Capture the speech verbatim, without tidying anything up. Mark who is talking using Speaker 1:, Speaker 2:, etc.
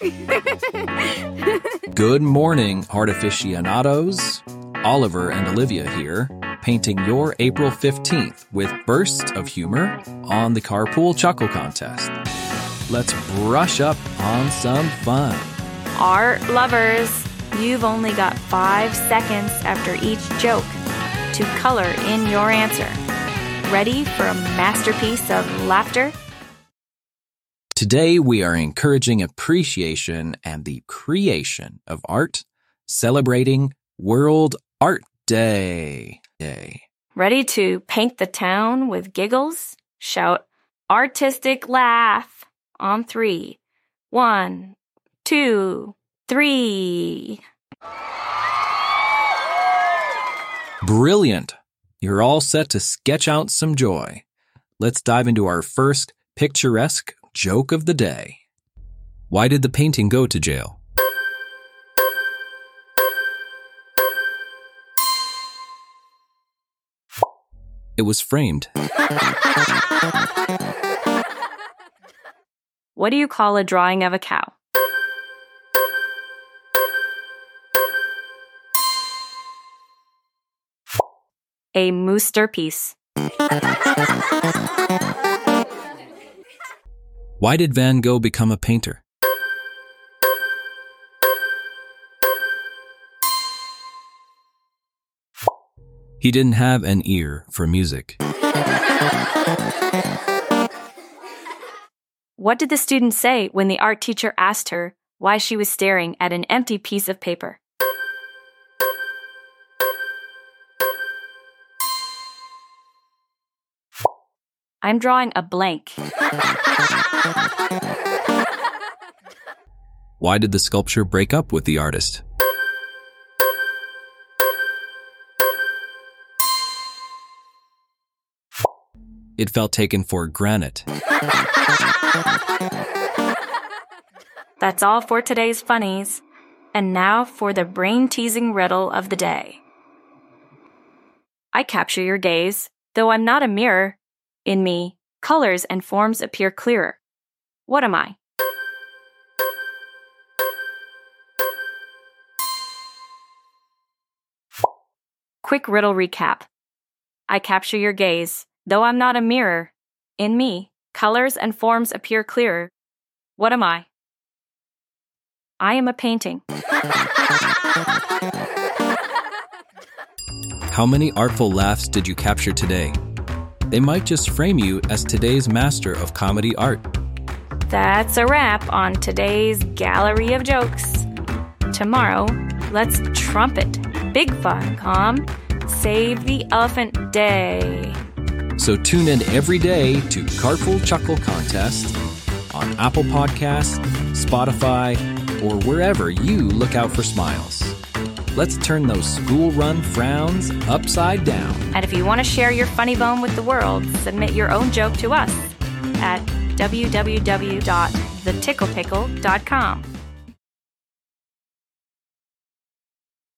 Speaker 1: Good morning, art aficionados. Oliver and Olivia here, painting your April fifteenth with bursts of humor on the Carpool Chuckle Contest. Let's brush up on some fun.
Speaker 2: Art lovers, you've only got five seconds after each joke to color in your answer. Ready for a masterpiece of laughter?
Speaker 1: Today we are encouraging appreciation and the creation of art, celebrating World Art Day. Day.
Speaker 2: Ready to paint the town with giggles? Shout, artistic laugh on three. One, two, three.
Speaker 1: Brilliant! You're all set to sketch out some joy. Let's dive into our first picturesque joke of the day. Why did the painting go to jail? It was framed.
Speaker 2: What do you call a drawing of a cow? A moosterpiece.
Speaker 1: Why did Van Gogh become a painter? He didn't have an ear for music.
Speaker 2: What did the student say when the art teacher asked her why she was staring at an empty piece of paper? I'm drawing a blank.
Speaker 1: Why did the sculpture break up with the artist? It felt taken for granted.
Speaker 2: That's all for today's funnies. And now for the brain-teasing riddle of the day. I capture your gaze, though I'm not a mirror. In me, colors and forms appear clearer. What am I? Quick riddle recap. I capture your gaze, though I'm not a mirror. In me, colors and forms appear clearer. What am I? I am a painting.
Speaker 1: How many artful laughs did you capture today? They might just frame you as today's master of comedy art.
Speaker 2: That's a wrap on today's gallery of jokes. Tomorrow, let's trumpet. Big fun, calm. Save the Elephant Day.
Speaker 1: So tune in every day to Carpool Chuckle Contest on Apple Podcasts, Spotify, or wherever you look out for smiles. Let's turn those school-run frowns upside down.
Speaker 2: And if you want to share your funny bone with the world, submit your own joke to us at w w w dot the tickle pickle dot com.